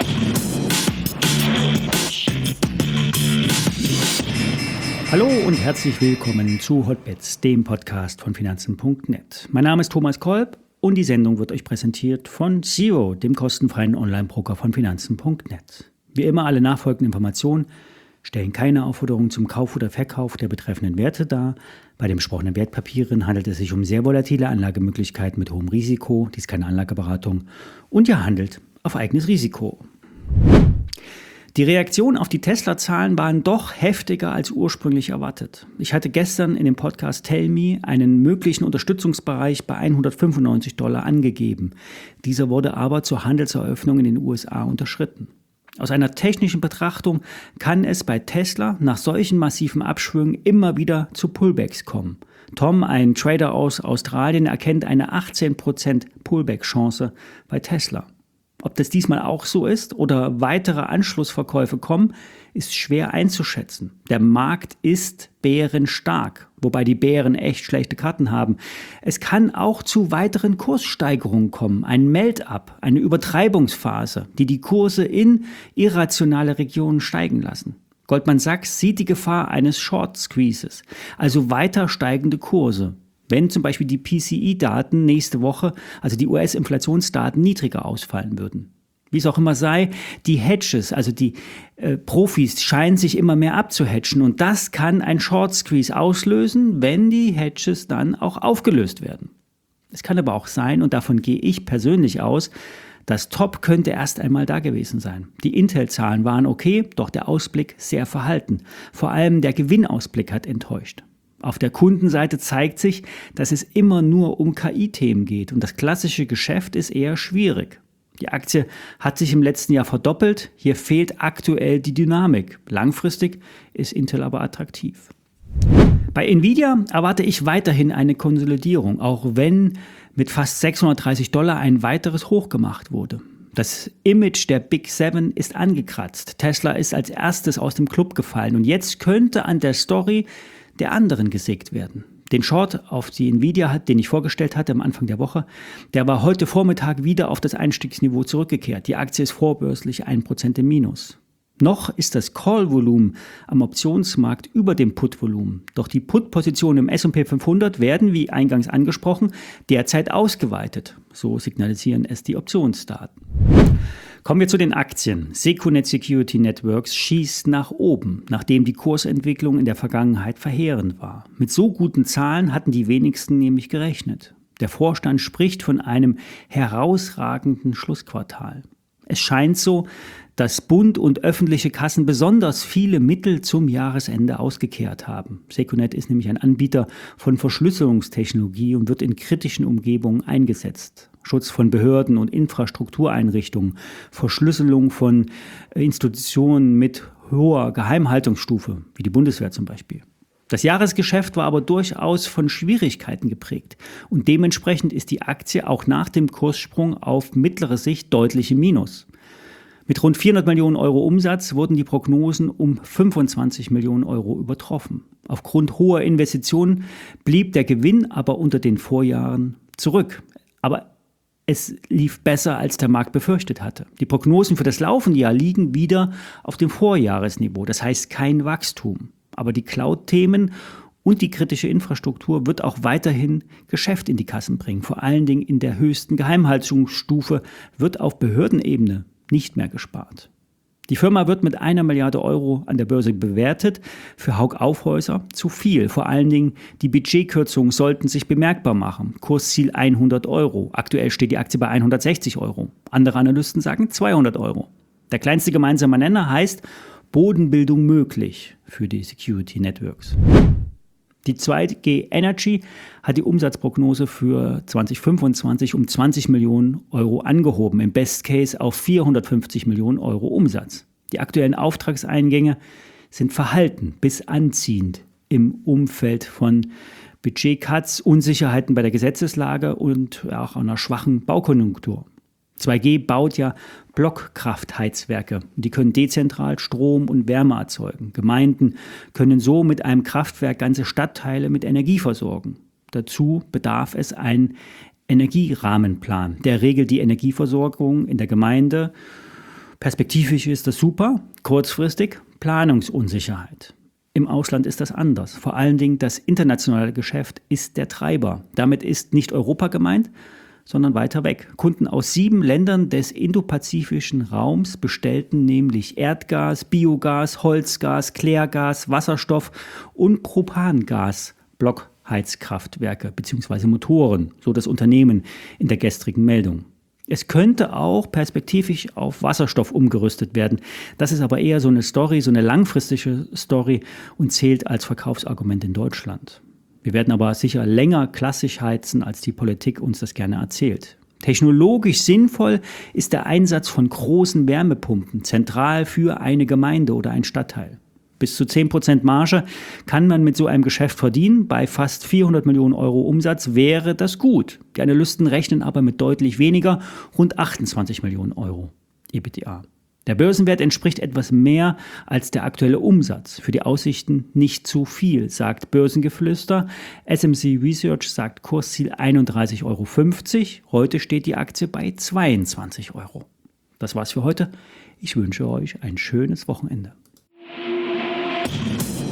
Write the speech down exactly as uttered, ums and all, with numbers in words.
Hallo und herzlich willkommen zu Hotbets, dem Podcast von Finanzen Punkt net. Mein Name ist Thomas Kolb und die Sendung wird euch präsentiert von Zero, dem kostenfreien Online-Broker von Finanzen Punkt net. Wie immer, alle nachfolgenden Informationen stellen keine Aufforderung zum Kauf oder Verkauf der betreffenden Werte dar. Bei den besprochenen Wertpapieren handelt es sich um sehr volatile Anlagemöglichkeiten mit hohem Risiko. Dies ist keine Anlageberatung und ihr handelt auf eigenes Risiko. Die Reaktionen auf die Tesla-Zahlen waren doch heftiger als ursprünglich erwartet. Ich hatte gestern in dem Podcast Tell Me einen möglichen Unterstützungsbereich bei hundertfünfundneunzig Dollar angegeben. Dieser wurde aber zur Handelseröffnung in den U S A unterschritten. Aus einer technischen Betrachtung kann es bei Tesla nach solchen massiven Abschwüngen immer wieder zu Pullbacks kommen. Tom, ein Trader aus Australien, erkennt eine achtzehn Prozent Pullback-Chance bei Tesla. Ob das diesmal auch so ist oder weitere Anschlussverkäufe kommen, ist schwer einzuschätzen. Der Markt ist bärenstark, wobei die Bären echt schlechte Karten haben. Es kann auch zu weiteren Kurssteigerungen kommen, ein Melt-up, eine Übertreibungsphase, die die Kurse in irrationale Regionen steigen lassen. Goldman Sachs sieht die Gefahr eines Short Squeezes, also weiter steigende Kurse. Wenn zum Beispiel die P C E-Daten nächste Woche, also die U S-Inflationsdaten, niedriger ausfallen würden. Wie es auch immer sei, die Hedges, also die äh, Profis, scheinen sich immer mehr abzuhedgen und das kann ein Short Squeeze auslösen, wenn die Hedges dann auch aufgelöst werden. Es kann aber auch sein, und davon gehe ich persönlich aus, das Top könnte erst einmal da gewesen sein. Die Intel-Zahlen waren okay, doch der Ausblick sehr verhalten. Vor allem der Gewinnausblick hat enttäuscht. Auf der Kundenseite zeigt sich, dass es immer nur um K I-Themen geht und das klassische Geschäft ist eher schwierig. Die Aktie hat sich im letzten Jahr verdoppelt, hier fehlt aktuell die Dynamik. Langfristig ist Intel aber attraktiv. Bei Nvidia erwarte ich weiterhin eine Konsolidierung, auch wenn mit fast sechshundertdreißig Dollar ein weiteres Hoch gemacht wurde. Das Image der Big Seven ist angekratzt. Tesla ist als erstes aus dem Club gefallen und jetzt könnte an der Story der anderen gesägt werden. Den Short auf die Nvidia, den ich vorgestellt hatte am Anfang der Woche, der war heute Vormittag wieder auf das Einstiegsniveau zurückgekehrt. Die Aktie ist vorbörslich ein Prozent im Minus. Noch ist das Call-Volumen am Optionsmarkt über dem Put-Volumen. Doch die Put-Positionen im S und P fünfhundert werden, wie eingangs angesprochen, derzeit ausgeweitet. So signalisieren es die Optionsdaten. Kommen wir zu den Aktien. Secunet Security Networks schießt nach oben, nachdem die Kursentwicklung in der Vergangenheit verheerend war. Mit so guten Zahlen hatten die wenigsten nämlich gerechnet. Der Vorstand spricht von einem herausragenden Schlussquartal. Es scheint so, dass Bund und öffentliche Kassen besonders viele Mittel zum Jahresende ausgekehrt haben. Secunet ist nämlich ein Anbieter von Verschlüsselungstechnologie und wird in kritischen Umgebungen eingesetzt. Schutz von Behörden und Infrastruktureinrichtungen, Verschlüsselung von Institutionen mit hoher Geheimhaltungsstufe, wie die Bundeswehr zum Beispiel. Das Jahresgeschäft war aber durchaus von Schwierigkeiten geprägt und dementsprechend ist die Aktie auch nach dem Kurssprung auf mittlere Sicht deutlich im Minus. Mit rund vierhundert Millionen Euro Umsatz wurden die Prognosen um fünfundzwanzig Millionen Euro übertroffen. Aufgrund hoher Investitionen blieb der Gewinn aber unter den Vorjahren zurück. Aber es lief besser, als der Markt befürchtet hatte. Die Prognosen für das laufende Jahr liegen wieder auf dem Vorjahresniveau. Das heißt kein Wachstum. Aber die Cloud-Themen und die kritische Infrastruktur wird auch weiterhin Geschäft in die Kassen bringen. Vor allen Dingen in der höchsten Geheimhaltungsstufe wird auf Behördenebene nicht mehr gespart. Die Firma wird mit einer Milliarde Euro an der Börse bewertet. Für Hauck Aufhäuser zu viel. Vor allen Dingen die Budgetkürzungen sollten sich bemerkbar machen. Kursziel hundert Euro. Aktuell steht die Aktie bei hundertsechzig Euro. Andere Analysten sagen zweihundert Euro. Der kleinste gemeinsame Nenner heißt Bodenbildung möglich für die Security Networks. Die zwei G Energy hat die Umsatzprognose für zwanzig fünfundzwanzig um zwanzig Millionen Euro angehoben, im Best Case auf vierhundertfünfzig Millionen Euro Umsatz. Die aktuellen Auftragseingänge sind verhalten bis anziehend im Umfeld von Budgetcuts, Unsicherheiten bei der Gesetzeslage und auch einer schwachen Baukonjunktur. zwei G baut ja Blockkraftheizwerke. Die können dezentral Strom und Wärme erzeugen. Gemeinden können so mit einem Kraftwerk ganze Stadtteile mit Energie versorgen. Dazu bedarf es einen Energierahmenplan. Der regelt die Energieversorgung in der Gemeinde Perspektivisch ist das super, kurzfristig Planungsunsicherheit. Im Ausland ist das anders. Vor allen Dingen das internationale Geschäft ist der Treiber. Damit ist nicht Europa gemeint, sondern weiter weg. Kunden aus sieben Ländern des indopazifischen Raums bestellten nämlich Erdgas, Biogas, Holzgas, Klärgas, Wasserstoff und Propangas, Blockheizkraftwerke bzw. Motoren, so das Unternehmen in der gestrigen Meldung. Es könnte auch perspektivisch auf Wasserstoff umgerüstet werden. Das ist aber eher so eine Story, so eine langfristige Story und zählt als Verkaufsargument in Deutschland. Wir werden aber sicher länger klassisch heizen, als die Politik uns das gerne erzählt. Technologisch sinnvoll ist der Einsatz von großen Wärmepumpen, zentral für eine Gemeinde oder ein Stadtteil. Bis zu zehn Prozent Marge kann man mit so einem Geschäft verdienen. Bei fast vierhundert Millionen Euro Umsatz wäre das gut. Die Analysten rechnen aber mit deutlich weniger, rund achtundzwanzig Millionen Euro EBITDA. Der Börsenwert entspricht etwas mehr als der aktuelle Umsatz. Für die Aussichten nicht zu viel, sagt Börsengeflüster. S M C Research sagt Kursziel einunddreißig Euro fünfzig. Heute steht die Aktie bei zweiundzwanzig Euro. Das war's für heute. Ich wünsche euch ein schönes Wochenende.